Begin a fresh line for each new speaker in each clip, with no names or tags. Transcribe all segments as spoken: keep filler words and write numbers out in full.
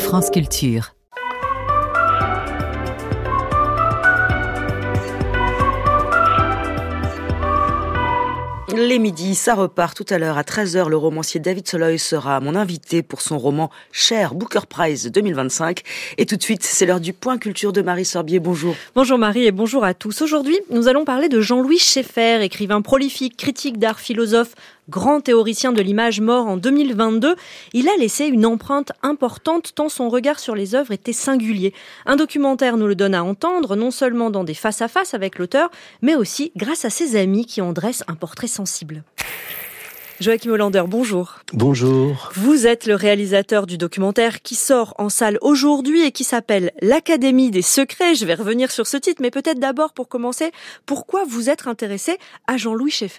France Culture.
Les midis, ça repart tout à l'heure à treize heures. Le romancier David Soloy sera mon invité pour son roman Cher, Booker Prize deux mille vingt-cinq. Et tout de suite, c'est l'heure du point culture de Marie Sorbier. Bonjour.
Bonjour Marie et bonjour à tous. Aujourd'hui, nous allons parler de Jean-Louis Schaeffer, écrivain prolifique, critique d'art, philosophe, grand théoricien de l'image, mort en deux mille vingt-deux. Il a laissé une empreinte importante tant son regard sur les œuvres était singulier. Un documentaire nous le donne à entendre, non seulement dans des face-à-face avec l'auteur, mais aussi grâce à ses amis qui en dressent un portrait sensible. Joachim Hollander, bonjour.
Bonjour.
Vous êtes le réalisateur du documentaire qui sort en salle aujourd'hui et qui s'appelle L'Académie des secrets. Je vais revenir sur ce titre, mais peut-être d'abord pour commencer, pourquoi vous êtes intéressé à Jean-Louis Schaeffer ?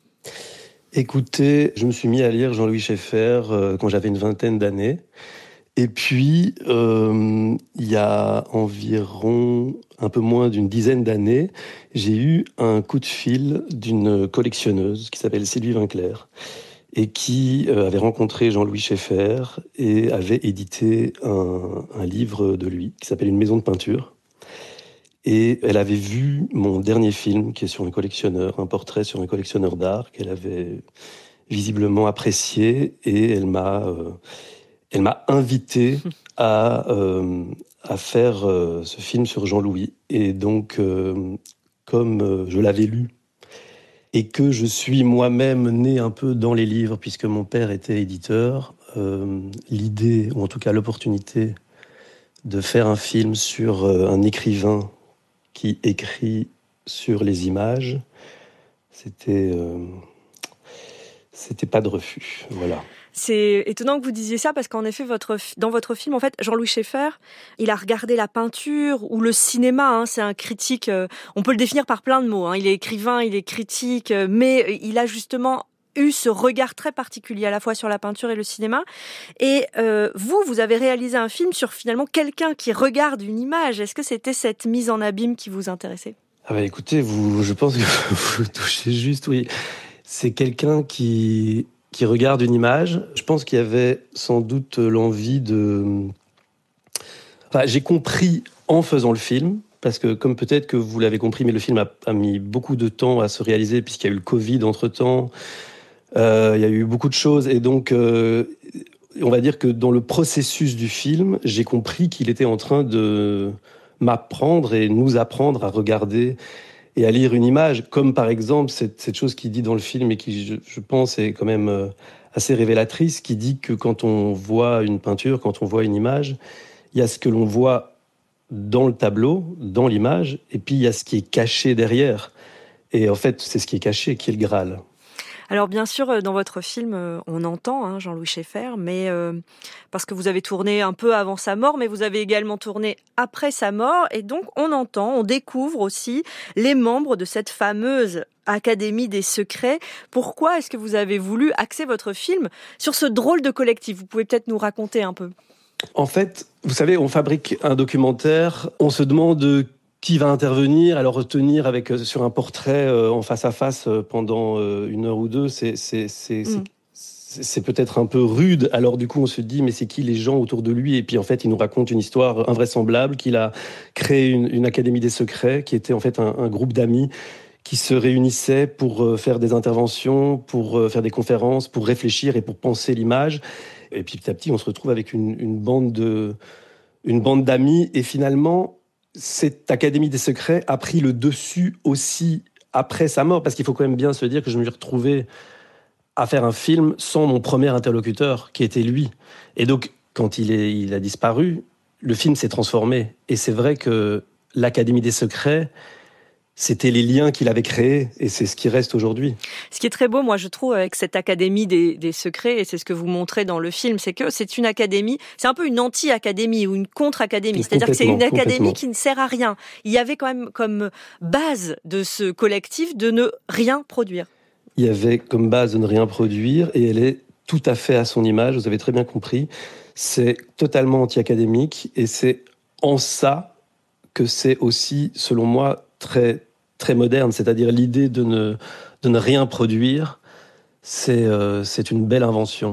Écoutez, je me suis mis à lire Jean-Louis Schaeffer euh, quand j'avais une vingtaine d'années. Et puis, euh, il y a environ un peu moins d'une dizaine d'années, j'ai eu un coup de fil d'une collectionneuse qui s'appelle Sylvie Vinclair et qui euh, avait rencontré Jean-Louis Schaeffer et avait édité un, un livre de lui qui s'appelle Une maison de peinture. Et elle avait vu mon dernier film, qui est sur un collectionneur, un portrait sur un collectionneur d'art, qu'elle avait visiblement apprécié, et elle m'a, euh, elle m'a invité à, euh, à faire euh, ce film sur Jean-Louis. Et donc, euh, comme euh, je l'avais lu, et que je suis moi-même né un peu dans les livres, puisque mon père était éditeur, euh, l'idée, ou en tout cas l'opportunité, de faire un film sur euh, un écrivain qui écrit sur les images, c'était, euh, c'était pas de refus, voilà.
C'est étonnant que vous disiez ça parce qu'en effet, votre, dans votre film, en fait, Jean-Louis Schaeffer, il a regardé la peinture ou le cinéma. Hein, c'est un critique. Euh, on peut le définir par plein de mots. Hein, il est écrivain, il est critique, euh, mais il a justement eu ce regard très particulier à la fois sur la peinture et le cinéma. Et euh, vous, vous avez réalisé un film sur finalement quelqu'un qui regarde une image. Est-ce que c'était cette mise en abîme qui vous intéressait ?
Ah bah écoutez, vous, je pense que vous touchez juste, oui. C'est quelqu'un qui, qui regarde une image. Je pense qu'il y avait sans doute l'envie de... Enfin, j'ai compris en faisant le film, parce que comme peut-être que vous l'avez compris, mais le film a, a mis beaucoup de temps à se réaliser, puisqu'il y a eu le Covid entre-temps. Euh, il y a eu beaucoup de choses, et donc euh, on va dire que dans le processus du film, j'ai compris qu'il était en train de m'apprendre et nous apprendre à regarder et à lire une image, comme par exemple cette, cette chose qu'il dit dans le film et qui, je, je pense, est quand même euh, assez révélatrice, qui dit que quand on voit une peinture, quand on voit une image, il y a ce que l'on voit dans le tableau, dans l'image, et puis il y a ce qui est caché derrière. Et en fait, c'est ce qui est caché qui est le Graal.
Alors bien sûr, dans votre film, on entend hein, Jean-Louis Schaeffer, mais euh, parce que vous avez tourné un peu avant sa mort, mais vous avez également tourné après sa mort, et donc on entend, on découvre aussi les membres de cette fameuse Académie des secrets. Pourquoi est-ce que vous avez voulu axer votre film sur ce drôle de collectif ? Vous pouvez peut-être nous raconter un peu.
En fait, vous savez, on fabrique un documentaire, on se demande qui va intervenir, alors retenir avec, sur un portrait euh, en face à face euh, pendant euh, une heure ou deux, c'est, c'est, c'est, mm. c'est, c'est peut-être un peu rude. Alors du coup, on se dit, mais c'est qui les gens autour de lui ? Et puis en fait, il nous raconte une histoire invraisemblable, qu'il a créé une, une Académie des secrets, qui était en fait un, un groupe d'amis qui se réunissaient pour euh, faire des interventions, pour euh, faire des conférences, pour réfléchir et pour penser l'image. Et puis petit à petit, on se retrouve avec une, une, bande, de, une bande d'amis, et finalement... cette Académie des secrets a pris le dessus aussi après sa mort, parce qu'il faut quand même bien se dire que je me suis retrouvé à faire un film sans mon premier interlocuteur, qui était lui. Et donc, quand il, est, il a disparu, le film s'est transformé. Et c'est vrai que l'Académie des secrets, c'était les liens qu'il avait créés, et c'est ce qui reste aujourd'hui.
Ce qui est très beau, moi, je trouve, avec cette Académie des, des secrets, et c'est ce que vous montrez dans le film, c'est que c'est une académie, c'est un peu une anti-académie ou une contre-académie. C'est-à-dire que c'est une académie qui ne sert à rien. Il y avait quand même comme base de ce collectif de ne rien produire.
Il y avait comme base de ne rien produire, et elle est tout à fait à son image, vous avez très bien compris. C'est totalement anti-académique, et c'est en ça que c'est aussi, selon moi, très... très moderne, c'est-à-dire l'idée de ne, de ne rien produire, c'est, euh, c'est une belle invention.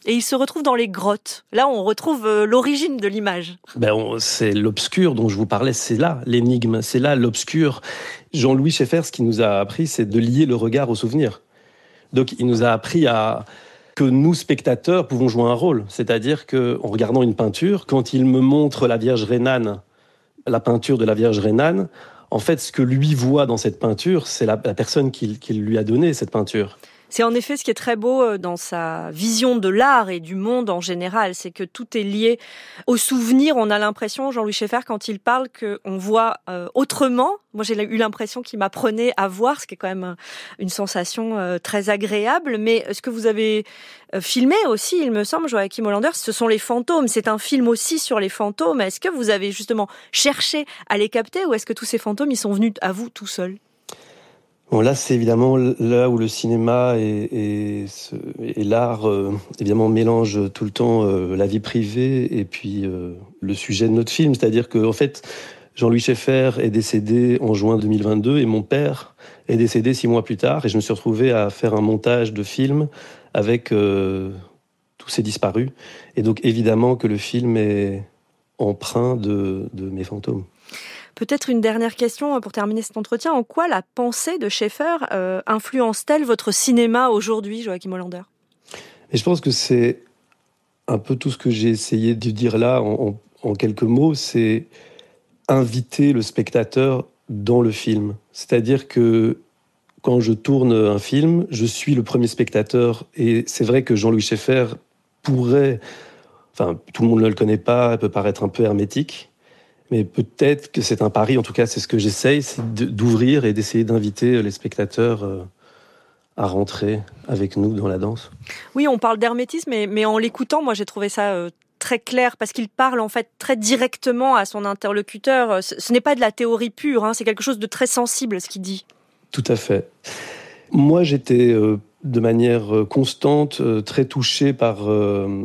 Et il se retrouve dans les grottes. Là, on retrouve euh, l'origine de l'image.
Ben, on, c'est l'obscur dont je vous parlais, c'est là l'énigme, c'est là l'obscur. Jean-Louis Schaeffer, ce qu'il nous a appris, c'est de lier le regard au souvenir. Donc, il nous a appris à que nous, spectateurs, pouvons jouer un rôle. C'est-à-dire qu'en regardant une peinture, quand il me montre la Vierge Rhénane, la peinture de la Vierge Rhénane, en fait, ce que lui voit dans cette peinture, c'est la, la personne qui, qui lui a donné cette peinture.
C'est en effet ce qui est très beau dans sa vision de l'art et du monde en général, c'est que tout est lié au souvenir. On a l'impression, Jean-Louis Schaeffer, quand il parle, qu'on voit euh, autrement. Moi, j'ai eu l'impression qu'il m'apprenait à voir, ce qui est quand même une sensation euh, très agréable. Mais ce que vous avez euh, filmé aussi, il me semble, Joachim Hollander, ce sont les fantômes. C'est un film aussi sur les fantômes. Est-ce que vous avez justement cherché à les capter ou est-ce que tous ces fantômes, ils sont venus à vous tout seuls ?
Bon, là, c'est évidemment là où le cinéma et, et, et l'art, euh, évidemment, mélangent tout le temps euh, la vie privée et puis euh, le sujet de notre film. C'est-à-dire que, en fait, Jean-Louis Schaeffer est décédé en juin deux mille vingt-deux et mon père est décédé six mois plus tard. Et je me suis retrouvé à faire un montage de film avec euh, tous ces disparus. Et donc, évidemment, que le film est empreint de, de mes fantômes.
Peut-être une dernière question pour terminer cet entretien. En quoi la pensée de Schaeffer euh, influence-t-elle votre cinéma aujourd'hui, Joachim Hollander ?
Et je pense que c'est un peu tout ce que j'ai essayé de dire là en, en, en quelques mots, c'est inviter le spectateur dans le film. C'est-à-dire que quand je tourne un film, je suis le premier spectateur. Et c'est vrai que Jean-Louis Schaeffer pourrait... Enfin, tout le monde ne le connaît pas, elle peut paraître un peu hermétique. Mais peut-être que c'est un pari, en tout cas c'est ce que j'essaye, c'est d'ouvrir et d'essayer d'inviter les spectateurs à rentrer avec nous dans la danse.
Oui, on parle d'hermétisme, mais, mais en l'écoutant, moi j'ai trouvé ça euh, très clair, parce qu'il parle en fait très directement à son interlocuteur. Ce, ce n'est pas de la théorie pure, hein, c'est quelque chose de très sensible ce qu'il dit.
Tout à fait. Moi j'étais euh, de manière constante euh, très touché par, euh,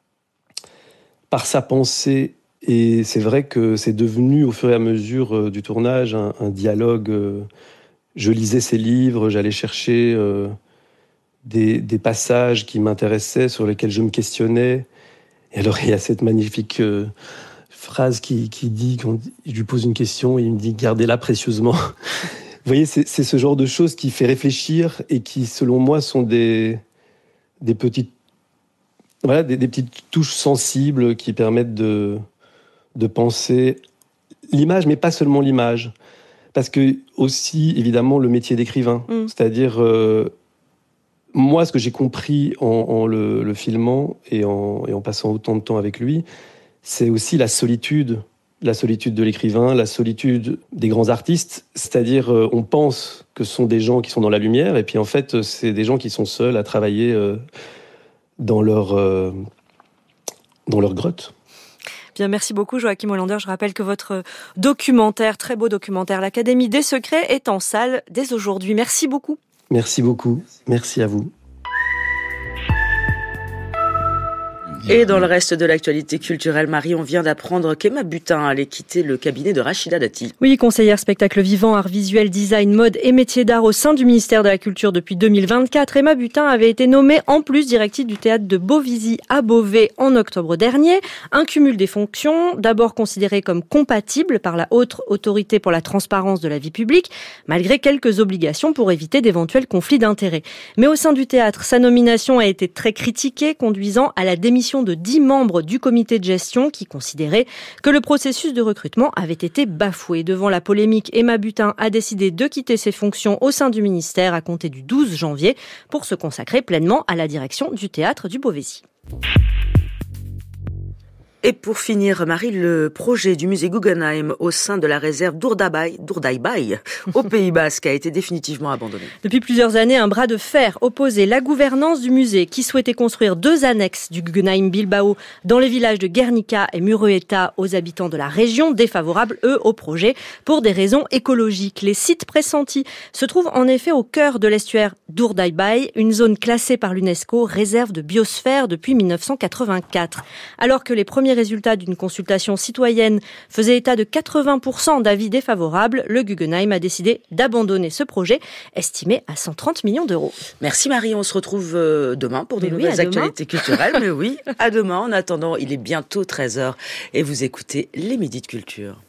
par sa pensée. Et c'est vrai que c'est devenu, au fur et à mesure euh, du tournage, un, un dialogue. Euh, je lisais ses livres, j'allais chercher euh, des, des passages qui m'intéressaient, sur lesquels je me questionnais. Et alors, il y a cette magnifique euh, phrase qui, qui dit, quand je lui pose une question, et il me dit « gardez-la précieusement ». Vous voyez, c'est, c'est ce genre de choses qui fait réfléchir et qui, selon moi, sont des, des, petites, voilà, des, des petites touches sensibles qui permettent de... de penser l'image, mais pas seulement l'image. Parce que, aussi, évidemment, le métier d'écrivain. Mmh. C'est-à-dire, euh, moi, ce que j'ai compris en, en le, le filmant et en, et en passant autant de temps avec lui, c'est aussi la solitude. La solitude de l'écrivain, la solitude des grands artistes. C'est-à-dire, euh, on pense que ce sont des gens qui sont dans la lumière, et puis en fait, c'est des gens qui sont seuls à travailler euh, dans leur, euh, dans leur grotte.
Bien, merci beaucoup Joachim Hollander. Je rappelle que votre documentaire, très beau documentaire, l'Académie des secrets, est en salle dès aujourd'hui. Merci beaucoup.
Merci beaucoup. Merci à vous.
Et dans le reste de l'actualité culturelle, Marie, on vient d'apprendre qu'Emma Butin allait quitter le cabinet de Rachida Dati.
Oui, conseillère spectacle vivant, art visuel, design, mode et métiers d'art au sein du ministère de la Culture depuis deux mille vingt-quatre. Emma Butin avait été nommée en plus directrice du théâtre de Beauvaisis à Beauvais en octobre dernier. Un cumul des fonctions, d'abord considéré comme compatible par la Haute Autorité pour la transparence de la vie publique, malgré quelques obligations pour éviter d'éventuels conflits d'intérêts. Mais au sein du théâtre, sa nomination a été très critiquée, conduisant à la démission de dix membres du comité de gestion qui considéraient que le processus de recrutement avait été bafoué. Devant la polémique, Emma Butin a décidé de quitter ses fonctions au sein du ministère à compter du douze janvier pour se consacrer pleinement à la direction du théâtre du Beauvaisis.
Et pour finir, Marie, le projet du musée Guggenheim au sein de la réserve d'Urdaibai, d'Urdaibai au Pays Basque a été définitivement abandonné.
Depuis plusieurs années, un bras de fer opposait la gouvernance du musée qui souhaitait construire deux annexes du Guggenheim Bilbao dans les villages de Guernica et Murueta aux habitants de la région, défavorables, eux, au projet pour des raisons écologiques. Les sites pressentis se trouvent en effet au cœur de l'estuaire d'Urdaibai, une zone classée par l'UNESCO réserve de biosphère depuis mille neuf cent quatre-vingt-quatre. Alors que les premiers résultats d'une consultation citoyenne faisaient état de quatre-vingts pour cent d'avis défavorables, le Guggenheim a décidé d'abandonner ce projet, estimé à cent trente millions d'euros.
Merci Marie, on se retrouve demain pour de
Mais
nouvelles
oui,
actualités culturelles. Mais oui, à demain. En attendant, il est bientôt treize heures et vous écoutez les Midis de Culture.